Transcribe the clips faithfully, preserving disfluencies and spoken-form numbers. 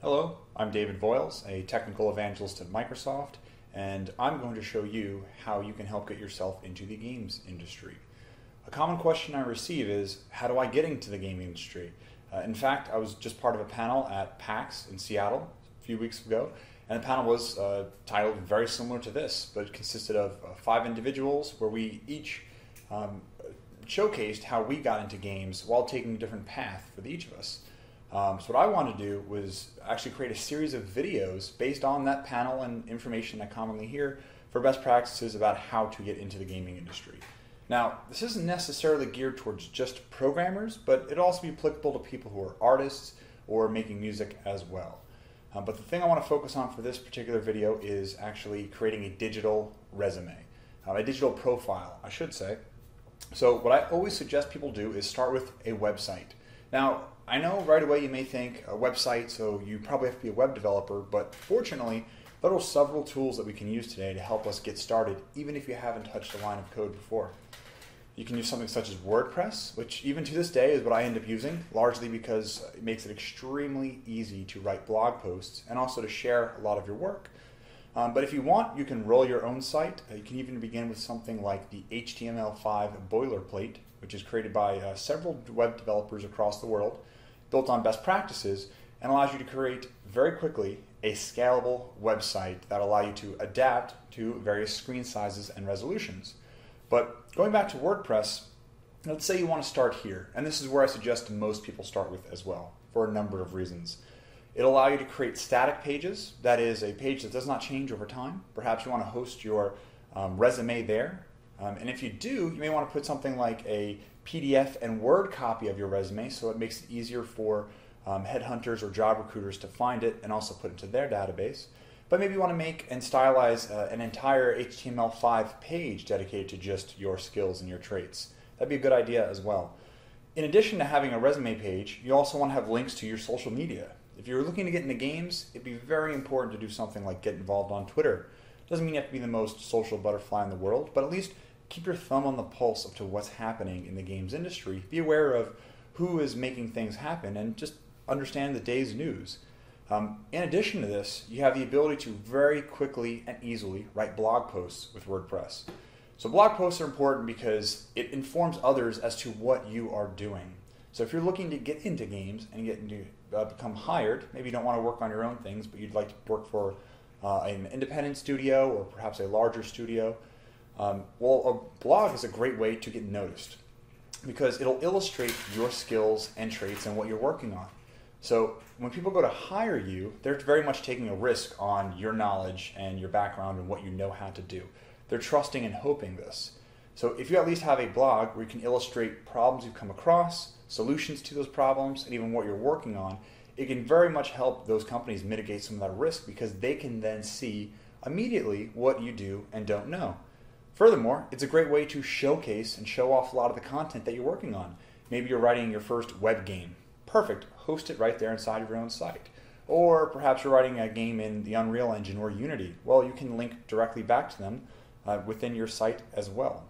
Hello, I'm David Voiles, a technical evangelist at Microsoft, and I'm going to show you how you can help get yourself into the games industry. A common question I receive is, how do I get into the game industry? Uh, in fact, I was just part of a panel at PAX in Seattle a few weeks ago, and the panel was uh, titled very similar to this, but it consisted of uh, five individuals where we each um, showcased how we got into games while taking a different path for each of us. Um, so what I wanted to do was actually create a series of videos based on that panel and information I commonly hear for best practices about how to get into the gaming industry. Now, this isn't necessarily geared towards just programmers, but it'll also be applicable to people who are artists or making music as well. Um, but the thing I want to focus on for this particular video is actually creating a digital resume, uh, a digital profile, I should say. So what I always suggest people do is start with a website. Now, I know right away you may think a website, so you probably have to be a web developer, but fortunately, there are several tools that we can use today to help us get started, even if you haven't touched a line of code before. You can use something such as WordPress, which even to this day is what I end up using, largely because it makes it extremely easy to write blog posts and also to share a lot of your work. Um, but if you want, you can roll your own site. Uh, you can even begin with something like the H T M L five boilerplate, which is created by uh, several web developers across the world, built on best practices, and allows you to create very quickly a scalable website that allow you to adapt to various screen sizes and resolutions. But going back to WordPress, let's say you want to start here, and this is where I suggest most people start with as well, for a number of reasons. It'll allow you to create static pages, that is a page that does not change over time. Perhaps you want to host your um, resume there, um, and if you do, you may want to put something like a P D F and Word copy of your resume so it makes it easier for um, headhunters or job recruiters to find it and also put it to their database. But maybe you want to make and stylize uh, an entire H T M L five page dedicated to just your skills and your traits. That'd be a good idea as well. In addition to having a resume page, you also want to have links to your social media. If you're looking to get into games, it'd be very important to do something like get involved on Twitter. Doesn't mean you have to be the most social butterfly in the world, but at least keep your thumb on the pulse up to what's happening in the games industry. Be aware of who is making things happen and just understand the day's news. Um, in addition to this, you have the ability to very quickly and easily write blog posts with WordPress. So blog posts are important because it informs others as to what you are doing. So if you're looking to get into games and get into, uh, become hired, maybe you don't want to work on your own things, but you'd like to work for uh, an independent studio or perhaps a larger studio, Um, well, a blog is a great way to get noticed because it'll illustrate your skills and traits and what you're working on. So when people go to hire you, they're very much taking a risk on your knowledge and your background and what you know how to do. They're trusting and hoping this. So if you at least have a blog where you can illustrate problems you've come across, solutions to those problems, and even what you're working on, it can very much help those companies mitigate some of that risk because they can then see immediately what you do and don't know. Furthermore, it's a great way to showcase and show off a lot of the content that you're working on. Maybe you're writing your first web game. Perfect. Host it right there inside of your own site. Or perhaps you're writing a game in the Unreal Engine or Unity. Well, you can link directly back to them uh, within your site as well.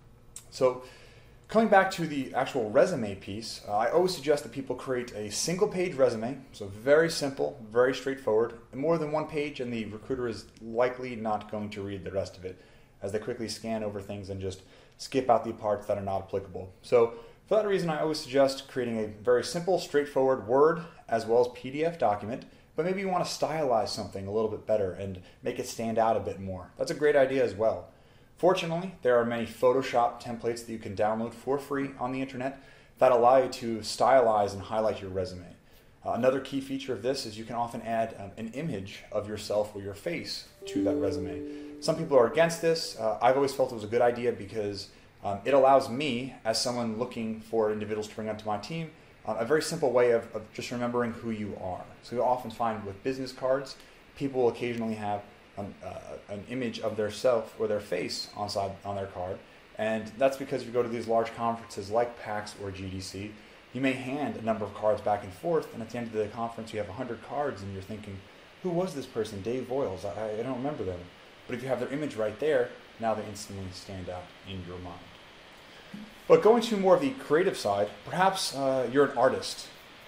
So coming back to the actual resume piece, uh, I always suggest that people create a single page resume. So very simple, very straightforward. And more than one page, and the recruiter is likely not going to read the rest of it, as they quickly scan over things and just skip out the parts that are not applicable. So for that reason, I always suggest creating a very simple, straightforward Word as well as P D F document, but maybe you want to stylize something a little bit better and make it stand out a bit more. That's a great idea as well. Fortunately, there are many Photoshop templates that you can download for free on the internet that allow you to stylize and highlight your resume. Uh, another key feature of this is you can often add um, an image of yourself or your face to that resume. Some people are against this. Uh, I've always felt it was a good idea because um, it allows me, as someone looking for individuals to bring onto my team, uh, a very simple way of, of just remembering who you are. So you'll often find with business cards, people will occasionally have um, uh, an image of their self or their face on, side, on their card. And that's because if you go to these large conferences like PAX or G D C, you may hand a number of cards back and forth, and at the end of the conference you have one hundred cards and you're thinking, who was this person? Dave Voiles, I, I don't remember them. But if you have their image right there, now they instantly stand out in your mind. But going to more of the creative side, perhaps uh, you're an artist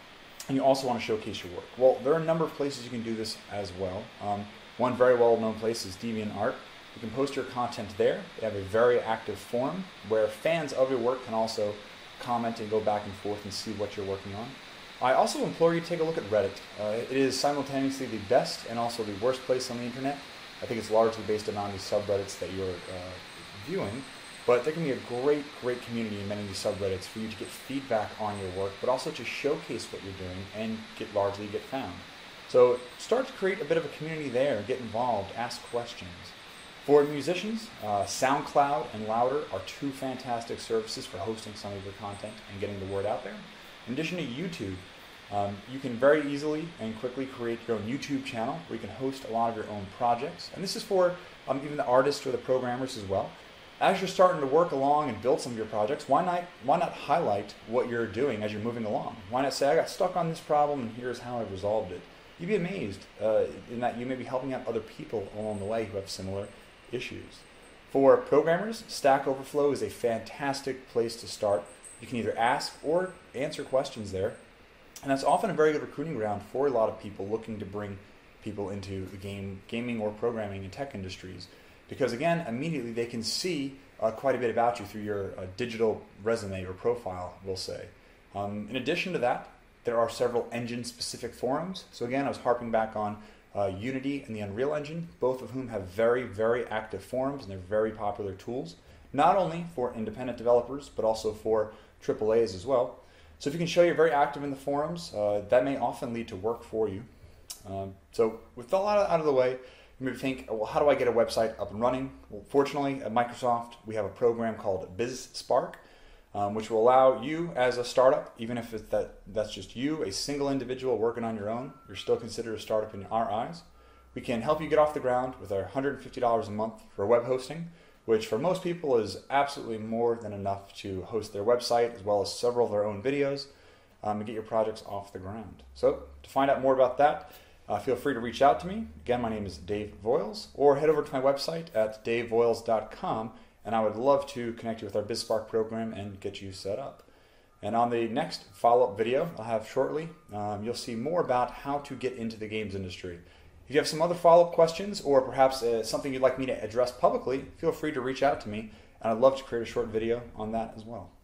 and you also want to showcase your work. Well, there are a number of places you can do this as well. Um, one very well-known place is DeviantArt. You can post your content there. They have a very active forum where fans of your work can also comment and go back and forth and see what you're working on. I also implore you to take a look at Reddit. Uh, it is simultaneously the best and also the worst place on the internet. I think it's largely based on the subreddits that you're uh, viewing, but there can be a great, great community in many of these subreddits for you to get feedback on your work, but also to showcase what you're doing and get largely get found. So start to create a bit of a community there, get involved, ask questions. For musicians, uh, SoundCloud and Louder are two fantastic services for hosting some of your content and getting the word out there. In addition to YouTube, um, you can very easily and quickly create your own YouTube channel where you can host a lot of your own projects. And this is for um, even the artists or the programmers as well. As you're starting to work along and build some of your projects, why not, why not highlight what you're doing as you're moving along? Why not say, I got stuck on this problem and here's how I've resolved it? You'd be amazed uh, in that you may be helping out other people along the way who have similar issues. For programmers, Stack Overflow is a fantastic place to start. You can either ask or answer questions there, and that's often a very good recruiting ground for a lot of people looking to bring people into the game, gaming or programming and tech industries, because again, immediately they can see uh, quite a bit about you through your uh, digital resume or profile, we'll say. Um, in addition to that, there are several engine-specific forums. So again, I was harping back on Uh, Unity and the Unreal Engine, both of whom have very, very active forums, and they're very popular tools, not only for independent developers, but also for triple A's as well. So if you can show you're very active in the forums, uh, that may often lead to work for you. Um, so with all that out of the way, you may think, well, how do I get a website up and running? Well, fortunately, at Microsoft, we have a program called BizSpark, um, which will allow you as a startup, even if it's that, that's just you, a single individual working on your own, you're still considered a startup in our eyes. We can help you get off the ground with our one hundred fifty dollars a month for web hosting, which for most people is absolutely more than enough to host their website as well as several of their own videos um, and get your projects off the ground. So to find out more about that, uh, feel free to reach out to me. Again, my name is Dave Voiles, or head over to my website at dave voiles dot com, and I would love to connect you with our BizSpark program and get you set up. And on the next follow-up video I'll have shortly, um, you'll see more about how to get into the games industry. If you have some other follow-up questions or perhaps uh, something you'd like me to address publicly, feel free to reach out to me, and I'd love to create a short video on that as well.